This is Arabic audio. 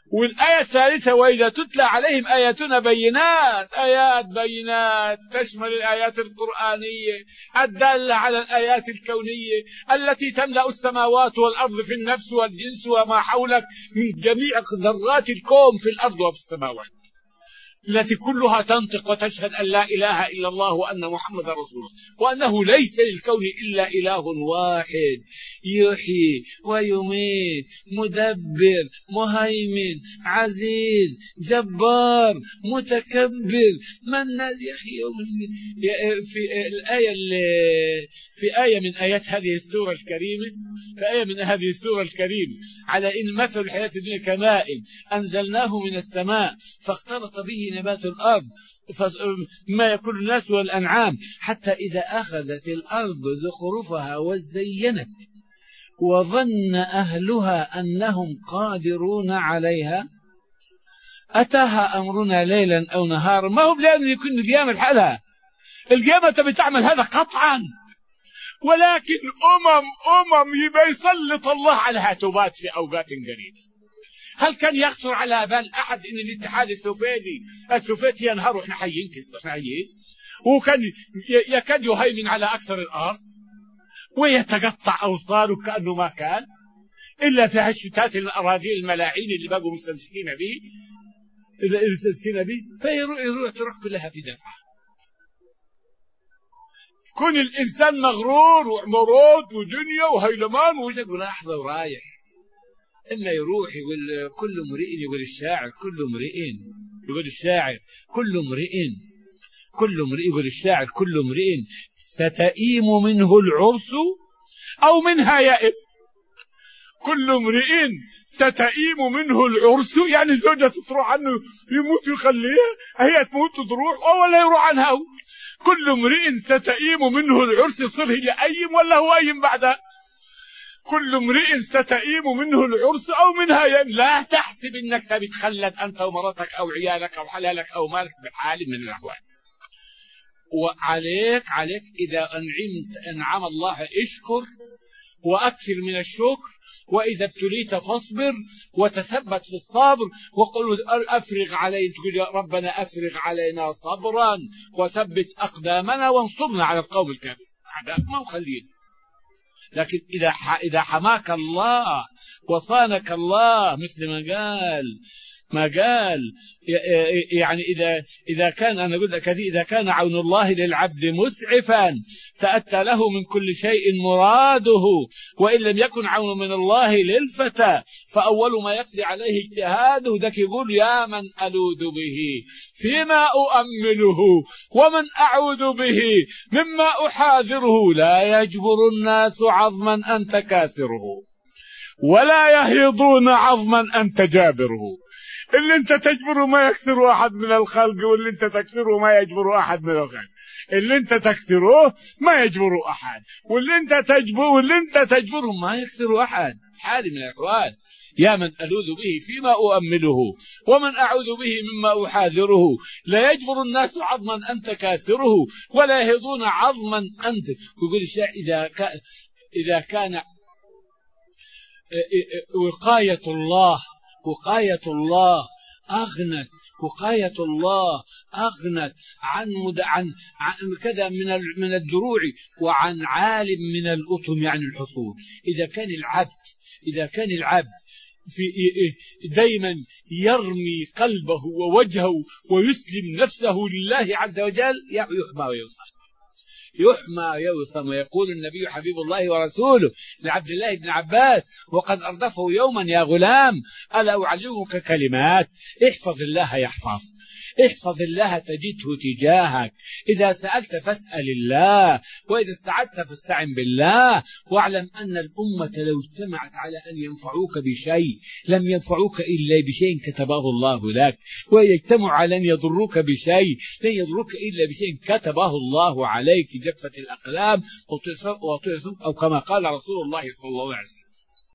والآية الثالثة وإذا تتلى عليهم آياتنا بينات، آيات بينات تشمل الآيات القرآنية الدالة على الآيات الكونية التي تملأ السماوات والأرض في النفس والجنس وما حولك من جميع ذرات الكون في الأرض وفي السماوات، التي كلها تنطق وتشهد أن لا إله إلا الله وأن محمد رسول الله، وأنه ليس للكون إلا إله واحد يحيي ويميت مدبر مهيمن عزيز جبار متكبر منان. يا أخي في الآية في آية من آيات هذه السورة الكريمة، على إن مثل الحياة الدنيا كماء أنزلناه من السماء فاختلط به نبات الأرض ما يأكل الناس والأنعام حتى إذا أخذت الأرض زخرفها وزينت وظن أهلها أنهم قادرون عليها أتاها أمرنا ليلا أو نهارا. ما هو بلازم يكون القيامة لحالها، القيامة تبي تعمل هذا قطعا، ولكن يبقى يسلط الله على هاتوبات في أوقات قريبة. هل كان يخطر على بال أحد أن الاتحاد السوفيتي ينهار وإحنا حيين وكان يكاد يهيمن على أكثر الأرض ويتقطع أوصاله كأنه ما كان إلا في هالشتات الأراضي الملاعين اللي بقوا مستمسكين به تروح كلها في دفعة. كون الإنسان مغرور ومرود ودنيا وهيلمان ويقول لحظة ورايح، إما يروح يقول كل امرئ، يقول الشاعر كل امرئ، يقول الشاعر كل امرئ، يقول الشاعر كل امرئ ستئيم منه العرس أو منها يئب. كل امرئ ستئيم منه العرس، يعني زوجة تروح عنه يموت ويخليها، هي تموت وتروح ولا يروح عنها. كل امرئ ستئيم منه العرس، يصير هي أيم ولا هو أيم بعدها. كل امرئ ستئيم منه العرس أو منها يئب. لا تحسب أنك تبي تخلد أنت ومرتك أو عيالك أو حلالك أو مالك بحال من الأحوال. وعليك إذا أنعم الله اشكر وأكثر من الشكر، وإذا ابتليت فاصبر وتثبت في الصبر، وقل أفرغ علينا، تقول يا ربنا أفرغ علينا صبرا وثبت أقدامنا وانصرنا على القوم الكافرين. أعداء ما مخلين. لكن إذا حماك الله وصانك الله مثل ما قال يعني إذا كان أنا قلت لك إذا كان عون الله للعبد مسعفا تأتى له من كل شيء مراده، وإن لم يكن عون من الله للفتى فأول ما يقضي عليه اجتهاده. ذاك يقول يا من ألوذ به فيما أؤمله ومن أعوذ به مما أحاذره، لا يجبر الناس عظما أنت كاسره ولا يهيضون عظما أنت جابره. اللي انت تجبره ما يكسره احد من الخلق، واللي انت تكسره ما يجبره احد من الخلق. اللي انت تكسره ما يجبره احد، واللي انت تجبره ما يكسره احد. حال من الاحوال. يا من ألوذ به فيما أؤمله ومن أعوذ به مما أحاذره، لا يجبر الناس عظما أنت كاسره ولا يهضون عظما أنت. ويقول الشاعر إذا كان وقاية الله أغنت عن كذا من الدروع وعن عالم من الأطم، يعني الحصول. إذا كان العبد في دايما يرمي قلبه ووجهه ويسلم نفسه لله عز وجل يحمى ويوصم. ويقول النبي حبيب الله ورسوله لعبد الله بن عباس وقد أردفه يوما يا غلام ألا أعلمك كلمات احفظ الله يحفظ، احفظ الله تجده تجاهك، إذا سألت فاسأل الله، وإذا استعنت فاستعن بالله، واعلم أن الأمة لو اجتمعت على أن ينفعوك بشيء لم ينفعوك إلا بشيء كتبه الله لك، وإذا اجتمعوا على أن يضروك بشيء لن يضروك إلا بشيء كتبه الله عليك. جفت الأقلام أو كما قال رسول الله صلى الله عليه وسلم.